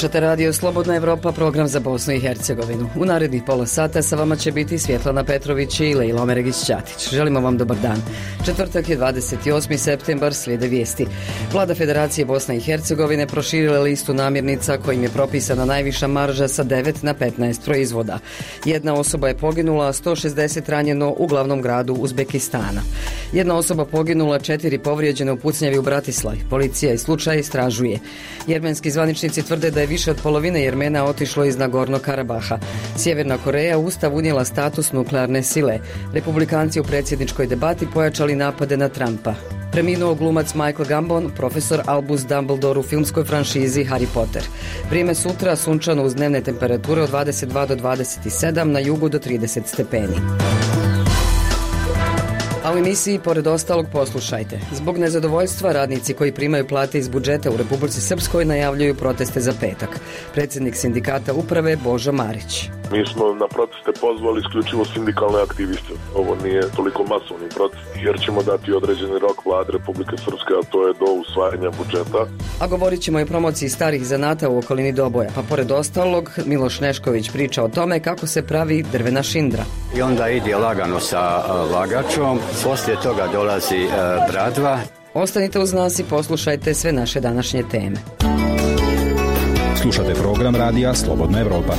Slušate radio Slobodna Evropa, program za Bosnu i Hercegovinu. U narednih pola sata sa vama će biti Svjetlana Petrović i Lejla Omeregić-Ćatić. Želimo vam dobar dan. Četvrtak je 28. septembar, slijede vijesti. Vlada Federacije Bosne i Hercegovine proširila listu namirnica kojim je propisana najviša marža sa 9 na 15 proizvoda. Jedna osoba je poginula, a 160 ranjeno u glavnom gradu Uzbekistana. Jedna osoba poginula, 4 povrijeđene u pucnjavi u Bratislavi. Policija i slučaj istražuje. Jermenski zvaničnici tvrde da je više od polovine Jermena otišlo iz Nagornog Karabaha. Sjeverna Koreja u ustav unijela status nuklearne sile. Republikanci u predsjedničkoj debati pojačali napade na Trumpa. Preminuo glumac Michael Gambon, profesor Albus Dumbledore u filmskoj franšizi Harry Potter. Vrijeme sutra sunčano uz dnevne temperature od 22 do 27, na jugu do 30 stepeni. A u emisiji, pored ostalog, poslušajte. Zbog nezadovoljstva, radnici koji primaju plate iz budžeta u Republici Srpskoj najavljuju proteste za petak. Predsjednik sindikata uprave Božo Marić. Mi smo na proteste pozvali isključivo sindikalne aktiviste. Ovo nije toliko masovni protest, jer ćemo dati određeni rok vlade Republike Srpske, a to je do usvajanja budžeta. A govorit ćemo i o promociji starih zanata u okolini Doboja. Pa pored ostalog, Miloš Nešković priča o tome kako se pravi drvena šindra. I onda ide lagano sa lagačom, poslije toga dolazi bradva. Ostanite uz nas i poslušajte sve naše današnje teme. Slušate program radija Slobodna Evropa.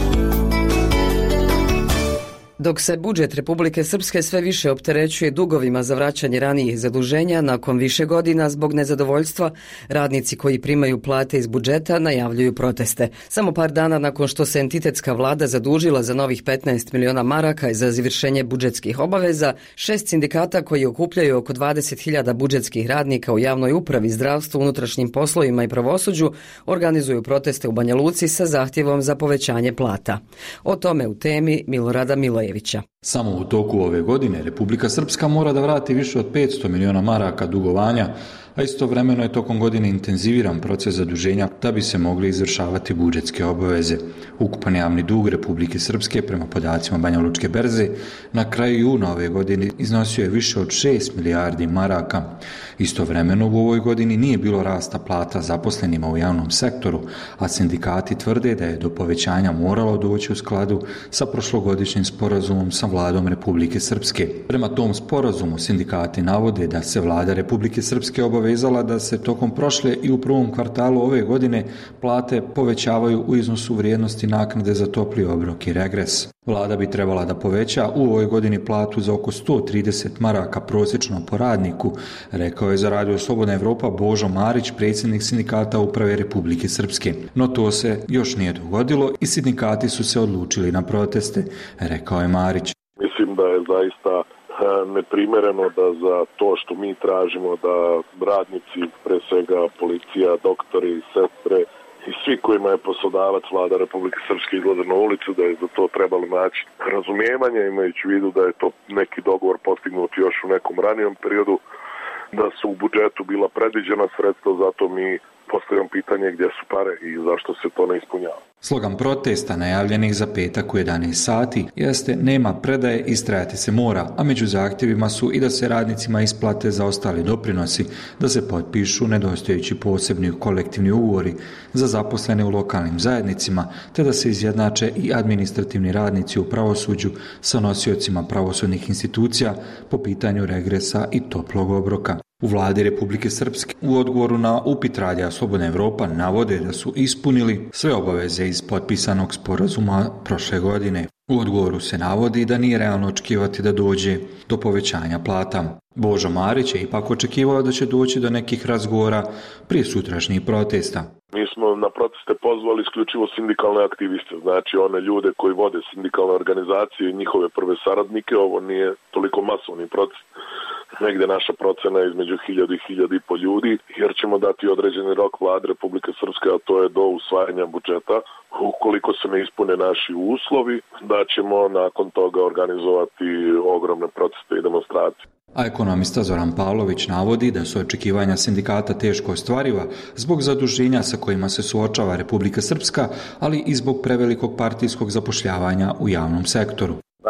Dok se budžet Republike Srpske sve više opterećuje dugovima za vraćanje ranijih zaduženja, nakon više godina zbog nezadovoljstva, radnici koji primaju plate iz budžeta najavljuju proteste. Samo par dana nakon što se entitetska vlada zadužila za novih 15 miliona maraka za izvršenje budžetskih obaveza, 6 sindikata koji okupljaju oko 20.000 budžetskih radnika u javnoj upravi, zdravstvu, unutrašnjim poslovima i pravosuđu organizuju proteste u Banja Luci sa zahtjevom za povećanje plata. O tome u temi Milorada Milojevića. Samo u toku ove godine Republika Srpska mora da vrati više od 500 miliona maraka dugovanja, a istovremeno je tokom godine intenziviran proces zaduženja da bi se mogli izvršavati budžetske obaveze. Ukupan javni dug Republike Srpske prema podacima Banja Lučke berze na kraju juna ove godine iznosio je više od 6 milijardi maraka. Istovremeno u ovoj godini nije bilo rasta plata zaposlenima u javnom sektoru, a sindikati tvrde da je do povećanja moralo doći u skladu sa prošlogodišnjim sporazumom sa vladom Republike Srpske. Prema tom sporazumu sindikati navode da se vlada Republike Srpske obavezala da se tokom prošle i u prvom kvartalu ove godine plate povećavaju u iznosu vrijednosti naknade za topli obrok i regres. Vlada bi trebala da poveća u ovoj godini platu za oko 130 maraka prosječno po radniku, rekao je za radio Slobodna Evropa Božo Marić, predsjednik sindikata uprave Republike Srpske. No to se još nije dogodilo i sindikati su se odlučili na proteste, rekao je Marić. Mislim da je zaista neprimjereno da za to što mi tražimo da radnici, pre svega policija, doktori, sestre i svi kojima je poslodavac vlada Republike Srpske izlaze na ulicu, da je za to trebalo naći razumijevanje, imajući u vidu da je to neki dogovor postignut još u nekom ranijem periodu, da su u budžetu bila predviđena sredstva, zato mi postavljam pitanje gdje su pare i zašto se to ne ispunjava. Slogan protesta najavljenih za petak u 11 sati jeste nema predaje, istrajati se mora, a među zahtjevima su i da se radnicima isplate zaostali doprinosi, da se potpišu nedostajući posebni kolektivni ugovori za zaposlene u lokalnim zajednicima, te da se izjednače i administrativni radnici u pravosuđu sa nosiocima pravosudnih institucija po pitanju regresa i toplog obroka. U vladi Republike Srpske u odgovoru na upit radija Slobodna Evropa navode da su ispunili sve obaveze iz potpisanog sporazuma prošle godine. U odgovoru se navodi da nije realno očekivati da dođe do povećanja plata. Božo Marić je ipak očekivao da će doći do nekih razgovora prije sutrašnjih protesta. Mi smo na proteste pozvali isključivo sindikalne aktiviste, znači one ljude koji vode sindikalne organizacije i njihove prve saradnike. Ovo nije toliko masovni protest. Negde naša procena je između 1000 i 1500 ljudi, jer ćemo dati određeni rok vlade Republike Srpske, a to je do usvajanja budžeta. Ukoliko se ne ispune naši uslovi, da ćemo nakon toga organizovati ogromne proteste i demonstracije. A ekonomista Zoran Pavlović navodi da su očekivanja sindikata teško ostvariva zbog zaduženja sa kojima se suočava Republika Srpska, ali i zbog prevelikog partijskog zapošljavanja u javnom sektoru.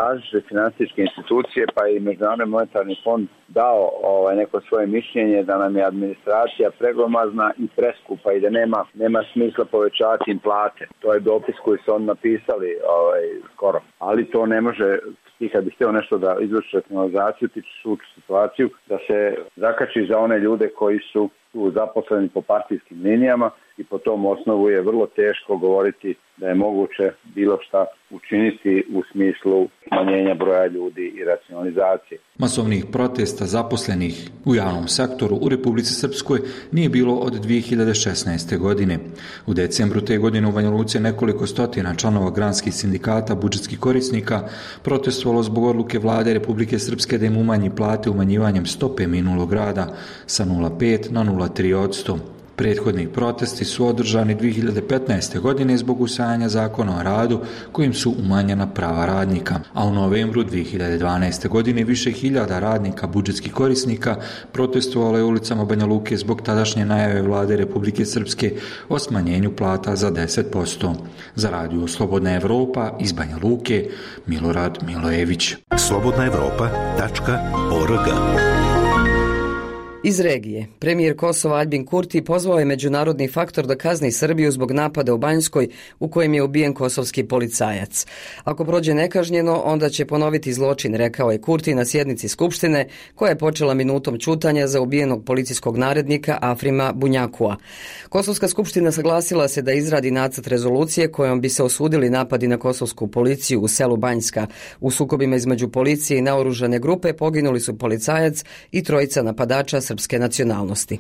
različite financijske institucije, pa i Međunarodni monetarni fond dao neko svoje mišljenje da nam je administracija preglomazna i preskupa i da nema smisla povećavati im plate. To je dopis koji su on napisali skoro. Ali to ne može, i kad bi htio nešto da izvrši racionalizaciju, ti ćeš ući situaciju da se zakači za one ljude koji su tu zaposleni po partijskim linijama i po tom osnovu je vrlo teško govoriti da je moguće bilo šta učiniti u smislu smanjenja broja ljudi i racionalizacije. Masovnih protesta zaposlenih u javnom sektoru u Republici Srpskoj nije bilo od 2016. godine. U decembru te godine u Banja Luci nekoliko stotina članova granskih sindikata budžetskih korisnika protestovalo zbog odluke vlade Republike Srpske da im umanji plate umanjivanjem stope minulog rada sa 0,5 na 0,3%. Prethodni protesti su održani 2015. godine zbog usvajanja zakona o radu kojim su umanjena prava radnika, a u novembru 2012. godine više hiljada radnika budžetskih korisnika protestovalo je ulicama Banja Luke zbog tadašnje najave vlade Republike Srpske o smanjenju plata za 10%. Za radio Slobodna Evropa iz Banja Luke, Milorad Milojević. slobodnaevropa.org. Iz regije, premijer Kosova Aljbin Kurti pozvao je međunarodni faktor da kazni Srbiju zbog napada u Banjskoj u kojem je ubijen kosovski policajac. Ako prođe nekažnjeno, onda će ponoviti zločin, rekao je Kurti na sjednici Skupštine koja je počela minutom ćutanja za ubijenog policijskog narednika Afrima Bunjakua. Kosovska skupština saglasila se da izradi nacrt rezolucije kojom bi se osudili napadi na kosovsku policiju u selu Banjska. U sukobima između policije i naoružane grupe poginuli su policajac i trojica napadača srpske nacionalnosti.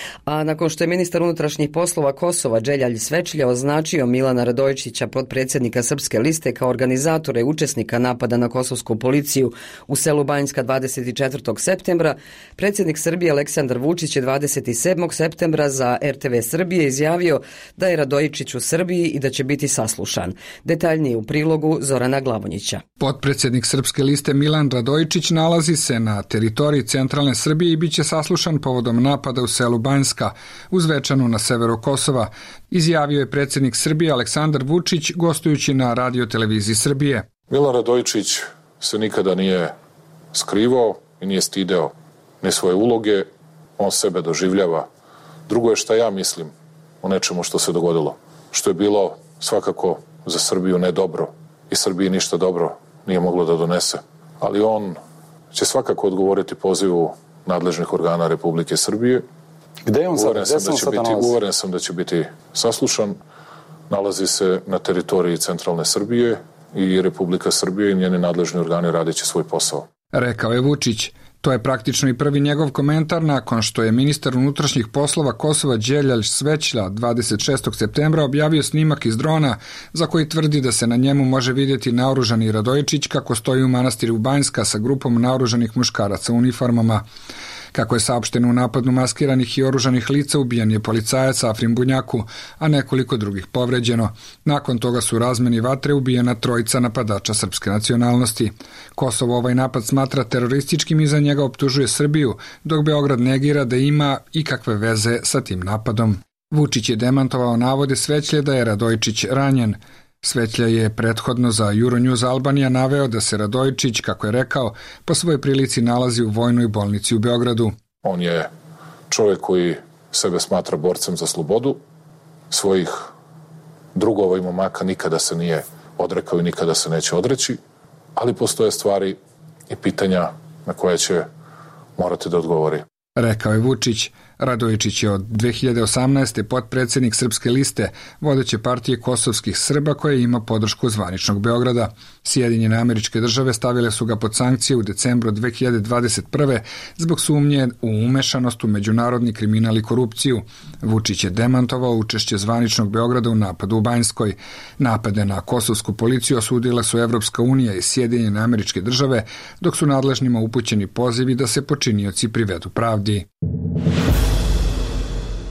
A nakon što je ministar unutrašnjih poslova Kosova Đeljalj Svečlja označio Milana Radojičića, potpredsjednika Srpske liste, kao organizatore i učesnika napada na kosovsku policiju u selu Banjska 24. septembra, predsjednik Srbije Aleksandar Vučić je 27. septembra za RTV Srbije izjavio da je Radojičić u Srbiji i da će biti saslušan. Detaljnije u prilogu Zorana Glavonjića. Potpredsjednik Srpske liste Milan Radojičić nalazi se na teritoriji centralne Srbije i bit će saslušan povodom napada u selu Banjska uz Zvečanu na severu Kosova, izjavio je predsjednik Srbije Aleksandar Vučić gostujući na radioteleviziji Srbije. Milan Radojičić se nikada nije skrivao i nije stideo ni svoje uloge, on sebe doživljava. Drugo je šta ja mislim o nečemu što se dogodilo, što je bilo svakako za Srbiju ne dobro i Srbiji ništa dobro nije moglo da donese. Ali on će svakako odgovoriti pozivu nadležnih organa Republike Srbije. Gde je on sada? Uveren sam da će biti saslušan. Nalazi se na teritoriji centralne Srbije i Republika Srbije i njeni nadležni organi radit će svoj posao. Rekao je Vučić. To je praktično i prvi njegov komentar nakon što je ministar unutrašnjih poslova Kosova Đeljalj Svečlja 26. septembra objavio snimak iz drona za koji tvrdi da se na njemu može vidjeti naoružani Radojičić kako stoji u manastiru Banjska sa grupom naoružanih muškaraca u uniformama. Kako je saopšteno, u napadu maskiranih i oružanih lica ubijen je policajac Afrim Bunjaku, a nekoliko drugih povređeno. Nakon toga su u razmeni vatre ubijena trojica napadača srpske nacionalnosti. Kosovo ovaj napad smatra terorističkim i za njega optužuje Srbiju, dok Beograd negira da ima ikakve veze sa tim napadom. Vučić je demantovao navode Svečlje da je Radojičić ranjen. Svečlja je prethodno za Euronews Albanija naveo da se Radojičić, kako je rekao, po svojoj prilici nalazi u vojnoj bolnici u Beogradu. On je čovjek koji sebe smatra borcem za slobodu, svojih drugova i momaka nikada se nije odrekao i nikada se neće odreći, ali postoje stvari i pitanja na koje će morati da odgovori. Rekao je Vučić. Radojičić je od 2018. potpredsjednik Srpske liste, vodeće partije kosovskih Srba koja ima podršku zvaničnog Beograda. Sjedinjene Američke Države stavile su ga pod sankcije u decembru 2021. zbog sumnje u umešanost u međunarodni kriminal i korupciju. Vučić je demantovao učešće zvaničnog Beograda u napadu u Banjskoj. Napade na kosovsku policiju osudile su Evropska unija i Sjedinjene Američke Države, dok su nadležnima upućeni pozivi da se počinioci privedu pravdi.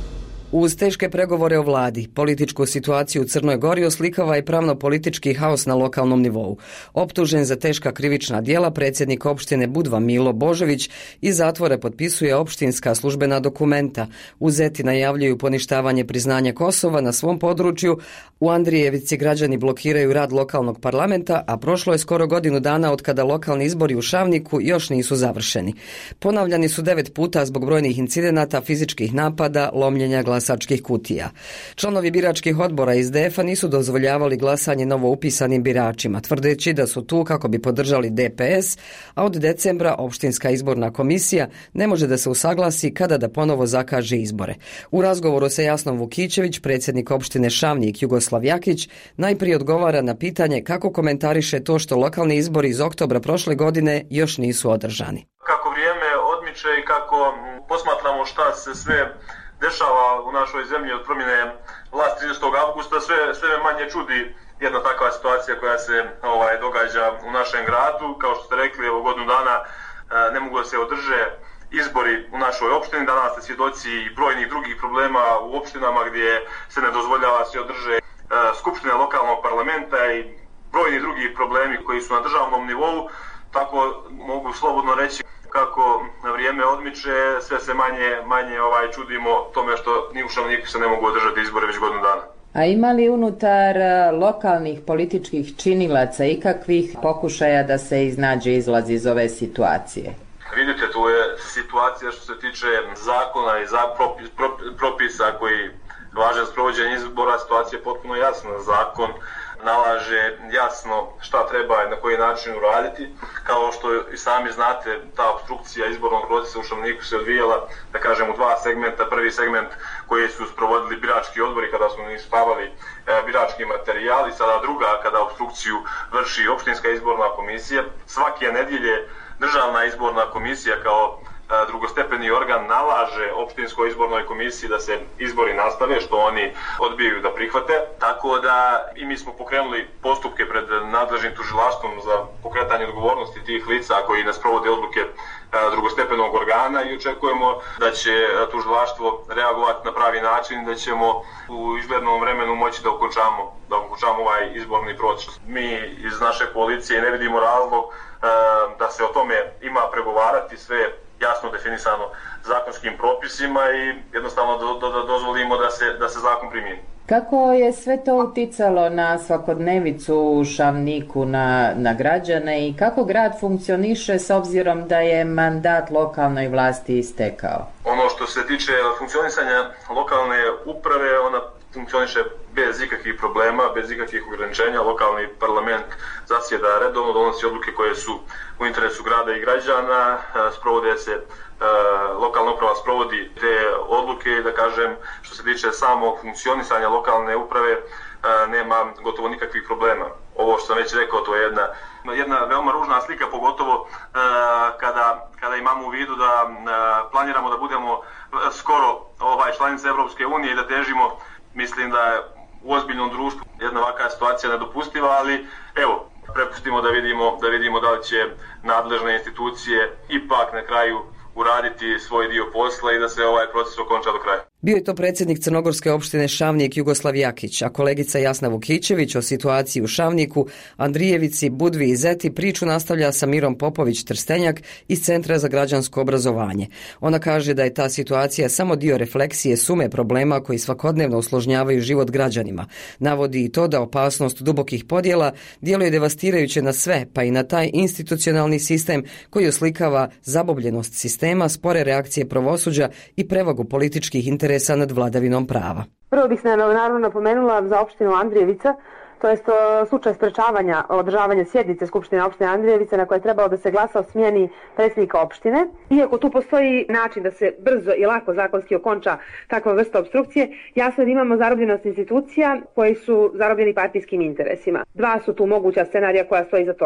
Uz teške pregovore o vladi, političku situaciju u Crnoj Gori oslikava i pravno-politički haos na lokalnom nivou. Optužen za teška krivična djela, predsjednik opštine Budva Milo Božović iz zatvore potpisuje opštinska službena dokumenta. U Zeti najavljuju poništavanje priznanja Kosova na svom području. U Andrijevici građani blokiraju rad lokalnog parlamenta, a prošlo je skoro godinu dana od kada lokalni izbori u Šavniku još nisu završeni. Ponavljani su 9 puta zbog brojnih incidenata, fizičkih napada, lomljenja glasačkih kutija. Članovi biračkih odbora iz DF-a nisu dozvoljavali glasanje novoupisanim biračima, tvrdeći da su tu kako bi podržali DPS, a od decembra opštinska izborna komisija ne može da se usaglasi kada da ponovo zakaže izbore. U razgovoru sa Jasnom Vukićević, predsjednik opštine Šavnik Jugoslav Jakić, najprije odgovara na pitanje kako komentariše to što lokalni izbori iz oktobra prošle godine još nisu održani. Kako vrijeme odmiče i kako posmatramo šta se sve dešava u našoj zemlji od promjene vlasti 30. avgusta, sve manje čudi jedna takva situacija koja se događa u našem gradu. Kao što ste rekli, evo godinu dana ne mogu da se održe izbori u našoj opštini. Danas ste svjedoci i brojnih drugih problema u opštinama gdje se ne dozvoljava se održe skupštine lokalnog parlamenta i brojni drugi problemi koji su na državnom nivou. Tako mogu slobodno reći kako vrijeme odmiče, sve se manje čudimo tome što ni u Šavniku se ne mogu održati izbore već godinu dana. A ima li unutar lokalnih političkih činilaca ikakvih pokušaja da se iznađe izlaz iz ove situacije? Vidite, tu je situacija što se tiče zakona i propisa koji važe za sprovođenje izbora, situacija je potpuno jasna. Zakon nalaže jasno šta treba i na koji način uraditi. Kao što i sami znate, ta obstrukcija izbornog procesa u Šavniku se odvijala, da kažem, u dva segmenta. Prvi segment koji su sprovodili birački odbori kada smo ispavali birački materijal i sada druga kada obstrukciju vrši opštinska izborna komisija. Svake nedjelje Državna izborna komisija kao drugostepeni organ nalaže opštinskoj izbornoj komisiji da se izbori nastave, što oni odbijaju da prihvate. Tako da i mi smo pokrenuli postupke pred nadležnim tužilaštvom za pokretanje odgovornosti tih lica koji ne sprovode odluke drugostepenog organa i očekujemo da će tužilaštvo reagovati na pravi način i da ćemo u izglednom vremenu moći da okončamo ovaj izborni proces. Mi iz naše koalicije ne vidimo razlog da se o tome ima pregovarati, sve jasno definisano zakonskim propisima i jednostavno dozvolimo da se zakon primijeni. Kako je sve to uticalo na svakodnevicu u Šavniku, na građane i kako grad funkcioniše s obzirom da je mandat lokalnoj vlasti istekao? Ono što se tiče funkcionisanja lokalne uprave, ona funkcioniše bez ikakvih problema, bez ikakvih ograničenja. Lokalni parlament zasjeda redovno, donosi odluke koje su u interesu grada i građana, sprovode se, lokalna uprava sprovodi te odluke i da kažem što se tiče samog funkcionisanja lokalne uprave nema gotovo nikakvih problema. Ovo što sam već rekao, to je jedna veoma ružna slika, pogotovo kada imamo u vidu da planiramo da budemo skoro članice Europske unije i da težimo. Mislim da je u ozbiljnom društvu jedna ovakva situacija nedopustiva, ali evo, prepustimo da vidimo da li će nadležne institucije ipak na kraju uraditi svoj dio posla i da se ovaj proces okonča do kraja. Bio je to predsjednik crnogorske opštine Šavnik Jugoslav Jakić, a kolegica Jasna Vukićević o situaciji u Šavniku, Andrijevici, Budvi i Zeti priču nastavlja sa Mirom Popović-Trstenjak iz Centra za građansko obrazovanje. Ona kaže da je ta situacija samo dio refleksije sume problema koji svakodnevno usložnjavaju život građanima. Navodi i to da opasnost dubokih podjela djeluje devastirajuće na sve, pa i na taj institucionalni sistem koji oslikava zabobljenost sistema, spore reakcije pravosuđa i prevagu političkih interesa nad vladavinom prava. Prvo bih se naravno napomenula za opštinu Andrijevica, to je slučaj sprečavanja održavanja sjednice Skupštine opštine Andrijevice na koje je trebalo da se glasa o smjeni predsjednika opštine. Iako tu postoji način da se brzo i lako zakonski okonča takva vrsta obstrukcije, jasno je da imamo zarobljenost institucija koji su zarobljeni partijskim interesima. Dva su tu moguća scenarija koja stoji iza toga.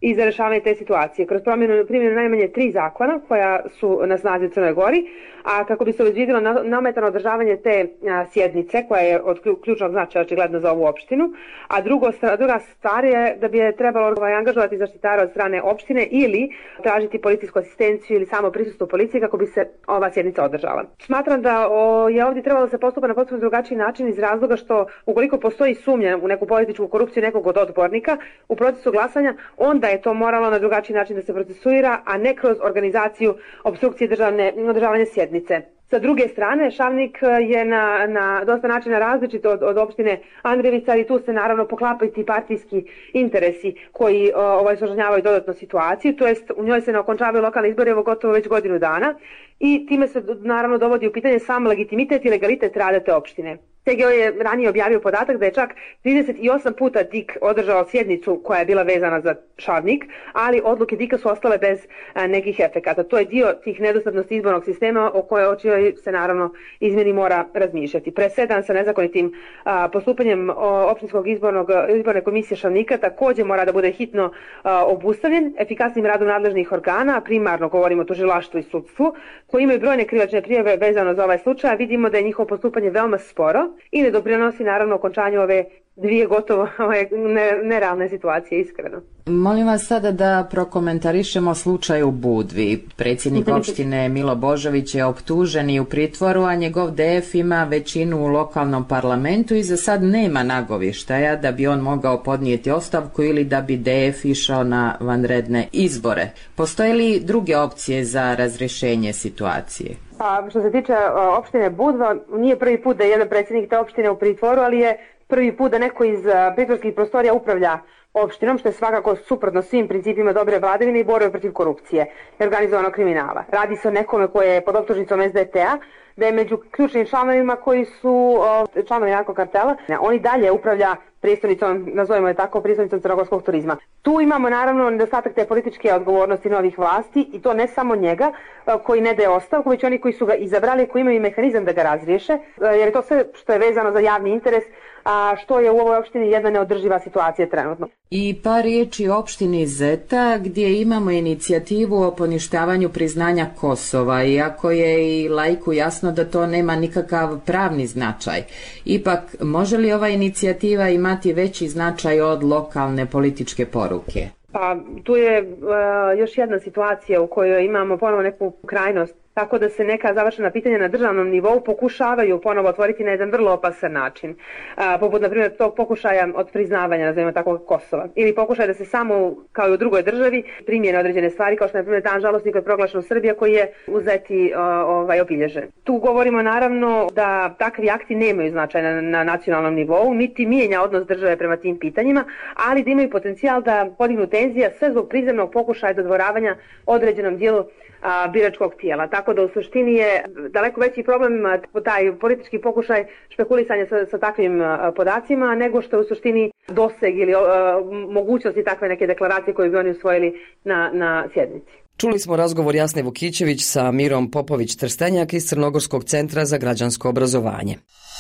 i za rješavanje te situacije. Kroz primjenu najmanje 3 zakona koja su na snazi u Crnoj Gori, a kako bi se obezbjedilo neometano održavanje te sjednice koja je od ključnog značaja očigledno za ovu opštinu, a druga stvar je da bi je trebalo angažovati zaštitara od strane opštine ili tražiti policijsku asistenciju ili samo prisustvo policije kako bi se ova sjednica održala. Smatram da je ovdje trebalo se postupa na potpuno drugačiji način iz razloga što ukoliko postoji sumnja u neku političku korupciju nekog od odbornika u procesu glasanja, onda je to moralo na drugačiji način da se procesuira, a ne kroz organizaciju opstrukcije održavanja sjednice. Sa druge strane, Šavnik je na dosta načina različit od opštine Andrijevica i tu se naravno poklapaju ti partijski interesi koji osložnjavaju dodatno situaciju, to jest u njoj se ne okončavaju lokalni izbori evo gotovo već godinu dana i time se naravno dovodi u pitanje sam legitimitet i legalitet rada te opštine. TGO je ranije objavio podatak da je čak 38 puta DIK održao sjednicu koja je bila vezana za Šavnik, ali odluke DIK-a su ostale bez nekih efekata. To je dio tih nedostatnosti izbornog sistema o kojoj se naravno izmjeni mora razmišljati. Presedan sa nezakonitim postupanjem opštinskog izborne komisije Šavnika također mora da bude hitno obustavljen efikasnim radom nadležnih organa, primarno govorimo o tužilaštvu i sudstvu, koji imaju brojne krivične prijave vezano za ovaj slučaj. Vidimo da je njihovo postupanje veoma sporo i ne doprinosi naravno okončanju ove 2 gotovo nerealne situacije, iskreno. Molim vas sada da prokomentarišemo slučaj u Budvi. Predsjednik opštine Milo Božović je optužen i u pritvoru, a njegov DF ima većinu u lokalnom parlamentu i za sad nema nagovještaja da bi on mogao podnijeti ostavku ili da bi DF išao na vanredne izbore. Postoje li druge opcije za razrješenje situacije? Pa, što se tiče opštine Budva, nije prvi put da je jedan predsjednik te opštine u pritvoru, ali je prvi put da neko iz pritvorskih prostorija upravlja opštinom, što je svakako suprotno svim principima dobre vladavine i borbe protiv korupcije i organizovanog kriminala. Radi se o nekome koji je pod optužnicom SDT-a, da je među ključnim članovima koji su članovi narkokartela. On i dalje upravlja prijestolnicom, nazovimo je tako, prijestolnicom crnogorskog turizma. Tu imamo naravno nedostatak te političke odgovornosti novih vlasti i to ne samo njega koji ne daje ostavku, već oni koji su ga izabrali, koji imaju mehanizam da ga razriješe, jer je to sve što je vezano za javni interes, a što je u ovoj opštini jedna neodrživa situacija trenutno. I par riječi o opštini Zeta gdje imamo inicijativu o poništavanju priznanja Kosova, iako je i laiku jasno da to nema nikakav pravni značaj. Ipak, može li ova inicijativa imati veći značaj od lokalne političke poruke? Pa tu je još jedna situacija u kojoj imamo ponovo neku krajnost, tako da se neka završena pitanja na državnom nivou pokušavaju ponovo otvoriti na jedan vrlo opasan način. Poput, na primjer, tog pokušaja od priznavanja, nazovimo tako, Kosova. Ili pokušaj da se samo, kao i u drugoj državi, primjene određene stvari, kao što je, na primjer, dan žalosnika je proglašen u Srbiji koji je uzeti obilježen. Tu govorimo naravno da takvi akti nemaju značaj na nacionalnom nivou, niti mijenja odnos države prema tim pitanjima, ali da imaju potencijal da podignu tenzija sve zbog prizemnog pokušaja dodvoravanja određenom dijelu biračkog tijela. Tako da u suštini je daleko veći problem taj politički pokušaj špekulisanja sa takvim podacima nego što je u suštini doseg ili mogućnosti takve neke deklaracije koje bi oni usvojili na sjednici. Čuli smo razgovor Jasne Vukićević sa Mirom Popović-Trstenjak iz Crnogorskog centra za građansko obrazovanje.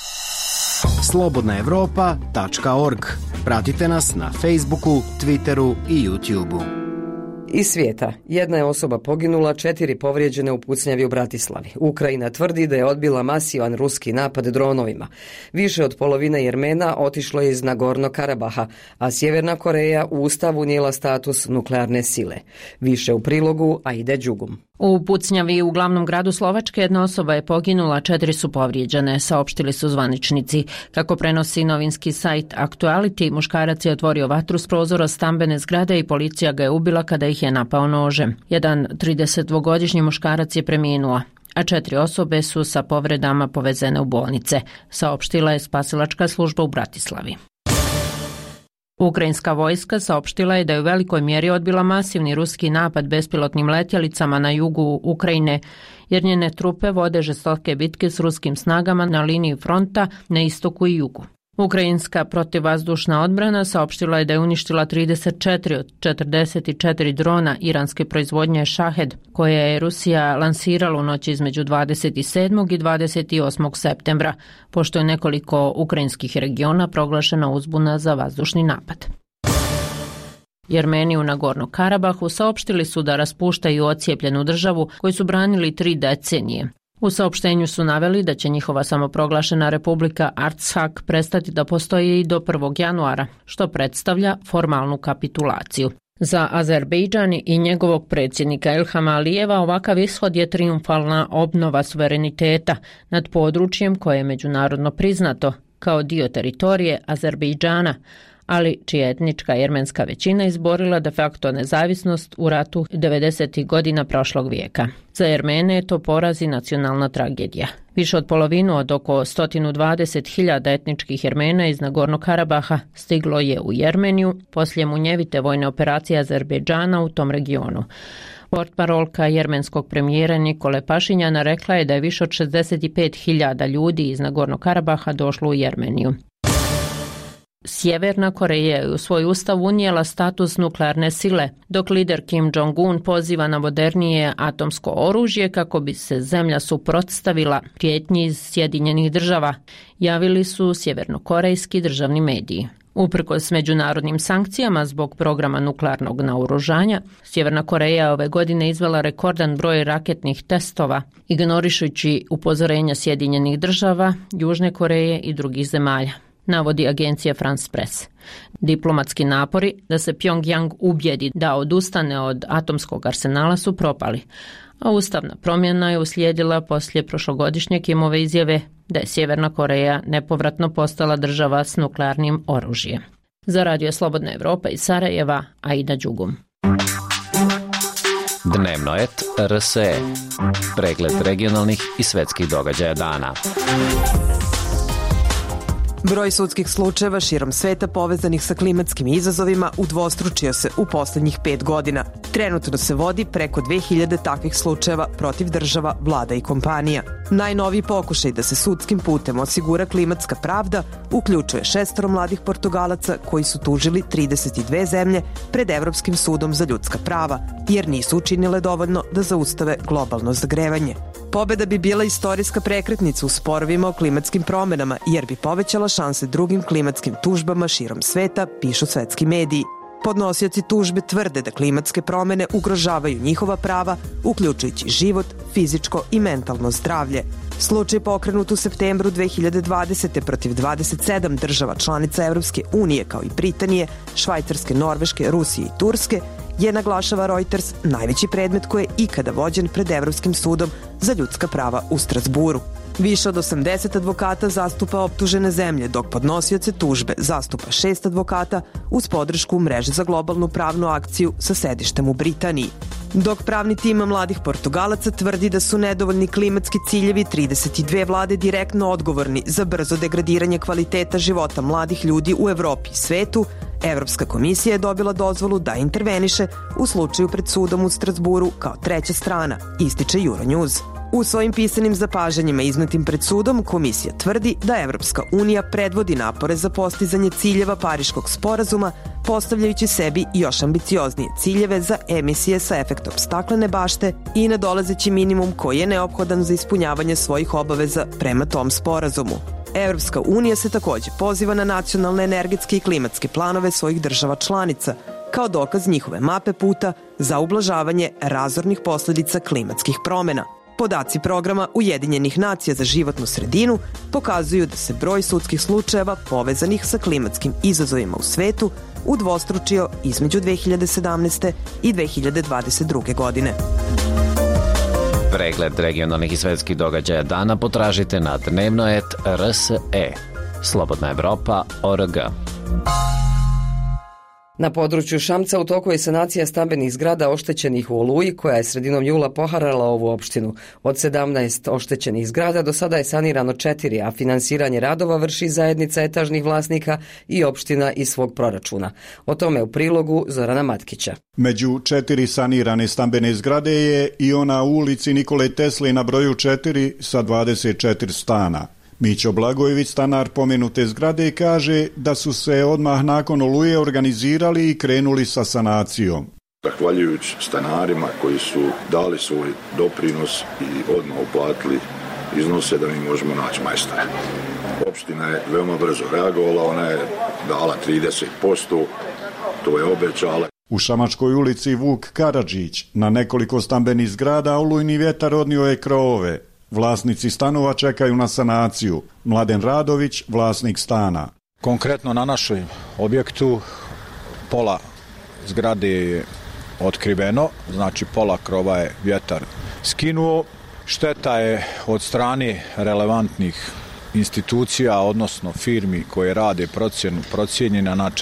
slobodnaevropa.org. Pratite nas na Facebooku, Twitteru i YouTubeu. Iz svijeta. Jedna je osoba poginula, 4 povrijeđene u pucnjavi u Bratislavi. Ukrajina tvrdi da je odbila masivan ruski napad dronovima. Više od polovine Jermena otišlo je iz Nagornog Karabaha, a Sjeverna Koreja u ustav unijela status nuklearne sile. Više u prilogu Aide Đugum. U pucnjavi u glavnom gradu Slovačke jedna osoba je poginula, 4 su povrijeđene, saopštili su zvaničnici. Kako prenosi novinski sajt Actuality, muškarac je otvorio vatru s prozora stambene zgrade i policija ga je ubila kada ih je napao nožem. Jedan 32-godišnji muškarac je preminuo, a 4 osobe su sa povredama povezene u bolnice, saopštila je spasilačka služba u Bratislavi. Ukrajinska vojska saopštila je da je u velikoj mjeri odbila masivni ruski napad bespilotnim letjelicama na jugu Ukrajine, jer njene trupe vode žestoke bitke s ruskim snagama na liniji fronta na istoku i jugu. Ukrajinska protivvazdušna odbrana saopštila je da je uništila 34 od 44 drona iranske proizvodnje Shahed, koje je Rusija lansirala u noći između 27. i 28. septembra, pošto je nekoliko ukrajinskih regiona proglašena uzbuna za vazdušni napad. Jermeni u Nagorno-Karabahu saopštili su da raspuštaju ocijepljenu državu koju su branili 3 decenije. U saopštenju su naveli da će njihova samoproglašena republika Artsak prestati da postoji i do 1. januara, što predstavlja formalnu kapitulaciju. Za Azerbejdžan i njegovog predsjednika Ilhama Alijeva ovakav ishod je triumfalna obnova suvereniteta nad područjem koje je međunarodno priznato kao dio teritorije Azerbejdžana, ali čija etnička jermenska većina izborila de facto nezavisnost u ratu 90. godina prošlog vijeka. Za Jermene je to poraz i nacionalna tragedija. Više od polovinu od oko 120.000 etničkih Jermena iz Nagorno-Karabaha stiglo je u Jermeniju poslije munjevite vojne operacije Azerbejdžana u tom regionu. Portparolka jermenskog premijera Nikole Pašinjana rekla je da je više od 65.000 ljudi iz Nagorno-Karabaha došlo u Jermeniju. Sjeverna Koreja je u svoj ustav unijela status nuklearne sile, dok lider Kim Jong-un poziva na modernije atomsko oružje kako bi se zemlja suprotstavila prijetnji iz Sjedinjenih država, javili su sjevernokorejski državni mediji. Uprkos međunarodnim sankcijama zbog programa nuklearnog naoružanja, Sjeverna Koreja ove godine izvela rekordan broj raketnih testova, ignorišući upozorenja Sjedinjenih država, Južne Koreje i drugih zemalja, navodi agencija France Press. Diplomatski napori da se Pyongyang ubijedi da odustane od atomskog arsenala su propali, a ustavna promjena je uslijedila poslije prošlogodišnje Kimove izjave da je Sjeverna Koreja nepovratno postala država s nuklearnim oružjem. Za Radio Slobodna Evropa iz Sarajeva, Aida Đugum. Dnevnoet RSE. Pregled regionalnih i svetskih događaja dana. Broj sudskih slučajeva širom sveta povezanih sa klimatskim izazovima udvostručio se u posljednjih 5 godina. Trenutno se vodi preko 2000 takvih slučajeva protiv država, vlada i kompanija. Najnoviji pokušaj da se sudskim putem osigura klimatska pravda uključuje 6 mladih Portugalaca koji su tužili 32 zemlje pred Evropskim sudom za ljudska prava, jer nisu učinile dovoljno da zaustave globalno zagrevanje. Pobeda bi bila istorijska prekretnica u sporovima o klimatskim promjenama, jer bi povećala šanse drugim klimatskim tužbama širom sveta, pišu svetski mediji. Podnosioci tužbe tvrde da klimatske promjene ugrožavaju njihova prava, uključujući život, fizičko i mentalno zdravlje. Slučaj pokrenut u septembru 2020. protiv 27 država članica Evropske unije, kao i Britanije, Švajcarske, Norveške, Rusije i Turske, je, naglašava Reuters, najveći predmet koji je ikada vođen pred Evropskim sudom za ljudska prava u Strasburu. Više od 80 advokata zastupa optužene zemlje, dok podnosioce tužbe zastupa 6 advokata uz podršku mreže za globalnu pravnu akciju sa sedištem u Britaniji. Dok pravni tim mladih Portugalaca tvrdi da su nedovoljni klimatski ciljevi 32 vlade direktno odgovorni za brzo degradiranje kvaliteta života mladih ljudi u Evropi i svetu, Evropska komisija je dobila dozvolu da interveniše u slučaju pred sudom u Strasburu kao treća strana, ističe Euronews. U svojim pisanim zapažanjima iznetim pred sudom, komisija tvrdi da Evropska unija predvodi napore za postizanje ciljeva Pariškog sporazuma, postavljajući sebi još ambicioznije ciljeve za emisije sa efektom staklene bašte i nadolazeći minimum koji je neophodan za ispunjavanje svojih obaveza prema tom sporazumu. Evropska unija se također poziva na nacionalne energetske i klimatske planove svojih država članica, kao dokaz njihove mape puta za ublažavanje razornih posljedica klimatskih promjena. Podaci programa Ujedinjenih nacija za životnu sredinu pokazuju da se broj sudskih slučajeva povezanih sa klimatskim izazovima u svetu udvostručio između 2017. i 2022. godine. Pregled regionalnih i svetskih događaja dana potražite na Dnevnoet RSE. Slobodna Evropa.org. Na području Šamca u toku je sanacija stambenih zgrada oštećenih u Oluji, koja je sredinom jula poharala ovu opštinu. Od 17 oštećenih zgrada do sada je sanirano 4, a finansiranje radova vrši zajednica etažnih vlasnika i opština iz svog proračuna. O tome u prilogu Zorana Matkića. Među 4 sanirane stambene zgrade je i ona u ulici Nikole Tesle na broju 4 sa 24 stana. Mićo Blagojević, stanar pomenute zgrade, kaže da su se odmah nakon oluje organizirali i krenuli sa sanacijom. Zahvaljujući stanarima koji su dali svoj doprinos i odmah uplatili iznose da mi možemo naći majstore. Opština je veoma brzo reagovala, ona je dala 30%, to je obećala. U Šamačkoj ulici Vuk Karadžić na nekoliko stambenih zgrada olujni vjetar odnio je krovove. Vlasnici stanova čekaju na sanaciju. Mladen Radović, vlasnik stana. Konkretno na našem objektu pola zgrade je otkriveno, znači pola krova je vjetar skinuo. Šteta je od strane relevantnih institucija, odnosno firmi koje rade procijenjena na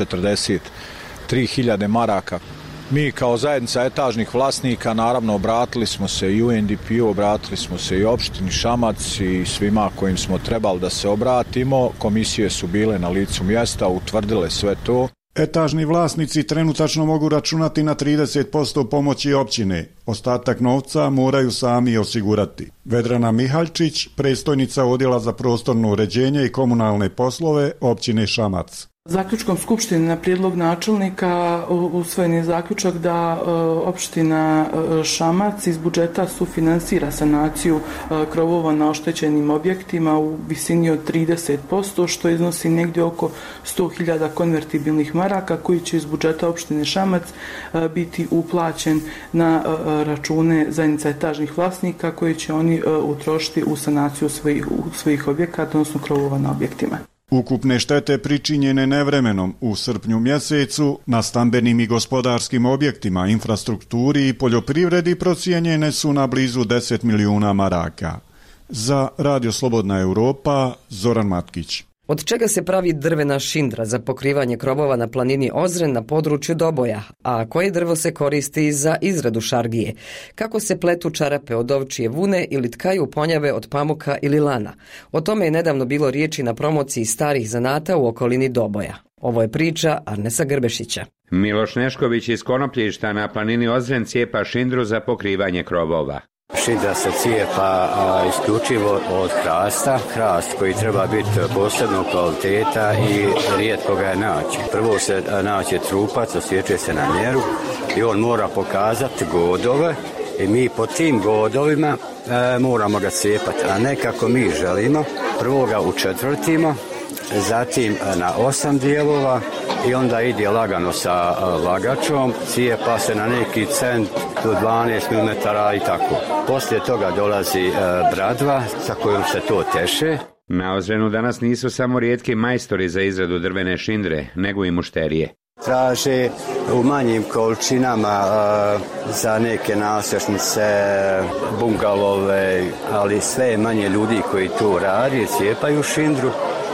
43.000 maraka. Mi kao zajednica etažnih vlasnika naravno obratili smo se i UNDP-u, obratili smo se i opštini Šamac i svima kojim smo trebali da se obratimo. Komisije su bile na licu mjesta, utvrdile sve to. Etažni vlasnici trenutačno mogu računati na 30% pomoći općine. Ostatak novca moraju sami osigurati. Vedrana Mihaljčić, predstojnica Odjela za prostorno uređenje i komunalne poslove općine Šamac. Zaključkom Skupštine na prijedlog načelnika usvojen je zaključak da opština Šamac iz budžeta sufinansira sanaciju krovova na oštećenim objektima u visini od 30%, što iznosi negdje oko 100.000 konvertibilnih maraka koji će iz budžeta opštine Šamac biti uplaćen na račune zajednica etažnih vlasnika koje će oni utrošiti u sanaciju svojih objekata, odnosno krovova na objektima. Ukupne štete pričinjene nevremenom u srpnju mjesecu na stambenim i gospodarskim objektima, infrastrukturi i poljoprivredi procijenjene su na blizu 10 milijuna maraka. Za Radio Slobodna Europa, Zoran Matkić. Od čega se pravi drvena šindra za pokrivanje krovova na planini Ozren na području Doboja, a koje drvo se koristi za izradu šargije? Kako se pletu čarape od ovčije vune ili tkaju ponjave od pamuka ili lana? O tome je nedavno bilo riječi na promociji starih zanata u okolini Doboja. Ovo je priča Arnesa Grbešića. Miloš Nešković iz Konopljišta na planini Ozren cijepa šindru za pokrivanje krovova. Šindra se cijepa isključivo od hrasta, hrast koji treba biti posebnog kvaliteta i rijetko ga je naći. Prvo se naći trupac, osjeće se na mjeru i on mora pokazati godove i mi po tim godovima moramo ga cijepati, a ne kako mi želimo. Prvo ga učetvrtimo, zatim na 8 dijelova i onda ide lagano sa lagačom, cijepa se na neki cent do 12 mm i tako. Poslije toga dolazi bradva sa kojom se to teše. Na Ozrenu danas nisu samo rijetki majstori za izradu drvene šindre, nego i mušterije. Traže u manjim količinama za neke nasješnice, bungalove, ali sve manje ljudi koji to radi, cijepaju šindru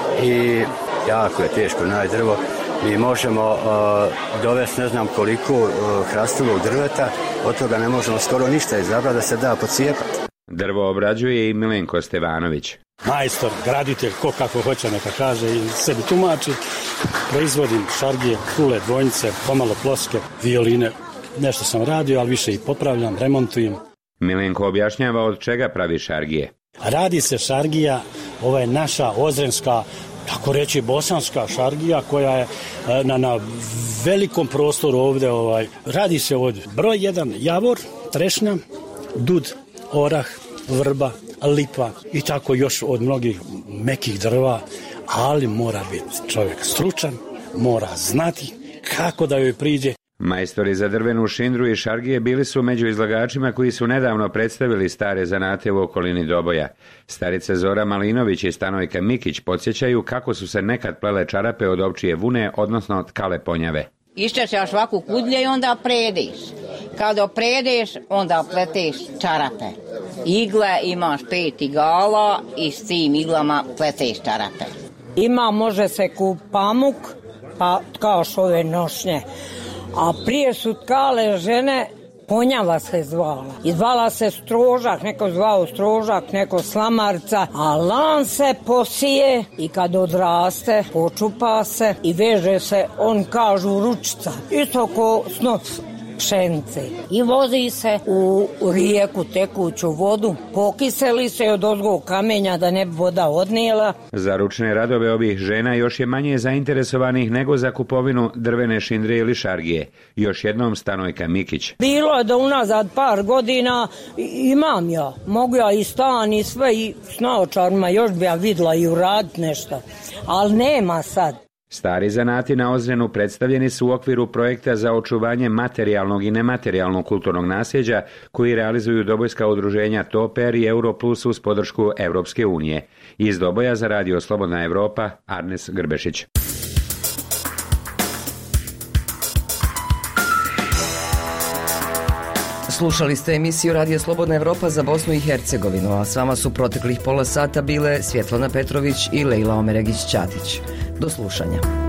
i jako je teško naći drvo. Mi možemo dovesti ne znam koliko hrastovog drveta, od toga ne možemo skoro ništa izabrati da se da pocijepati. Drvo obrađuje i Milenko Stevanović. Majstor, graditelj, ko kako hoće neka kaže i sebi tumači. Proizvodim šargije, kule, dvojnice, pomalo ploske, violine. Nešto sam radio, ali više i popravljam, remontujem. Milenko objašnjava od čega pravi šargije. Radi se šargija, ovo je naša ozrenska, tako reći bosanska šargija koja je na velikom prostoru ovdje. Radi se od broj 1 javor, trešnja, dud, orah, vrba, lipa i tako još od mnogih mekih drva, ali mora biti čovjek stručan, mora znati kako da joj priđe. Majstori za drvenu šindru i šargije bili su među izlagačima koji su nedavno predstavili stare zanate u okolini Doboja. Starica Zora Malinović i Stanojka Mikić podsjećaju kako su se nekad plele čarape od ovčije vune, odnosno tkale ponjave. Iščešljaš ovako kudlje i onda predeš. Kad opredeš, onda pleteš čarape. Igle imaš 5 igala i s tim iglama pleteš čarape. Može se kup pamuk, pa tkaš ove nošnje. A prije su tkale žene, ponjava se zvala. I zvala se strožak, neko zvao strožak, neko slamarca. A lan se posije i kad odraste, počupa se i veže se, on kažu ručica. Isto ko snop pšenice. I vozi se u rijeku tekuću vodu, pokiseli se od ozgog kamenja da ne bi voda odnijela. Za ručne radove ovih žena još je manje zainteresovanih nego za kupovinu drvene šindre ili šargije. Još jednom Stanojka Mikić. Bilo je da unazad par godina imam ja, mogu ja i stan i sve i s naočarima još bi ja vidjela i uraditi nešto, ali nema sad. Stari zanati na Ozrenu predstavljeni su u okviru projekta za očuvanje materijalnog i nematerijalnog kulturnog nasljeđa koji realizuju dobojska udruženja Toper i Europlus uz podršku Evropske unije. Iz Doboja za Radio Slobodna Evropa, Arnes Grbešić. Slušali ste emisiju Radio Slobodna Evropa za Bosnu i Hercegovinu, a s vama su proteklih pola sata bile Svjetlana Petrović i Lejla Omeregić-Ćatić. Do slušanja.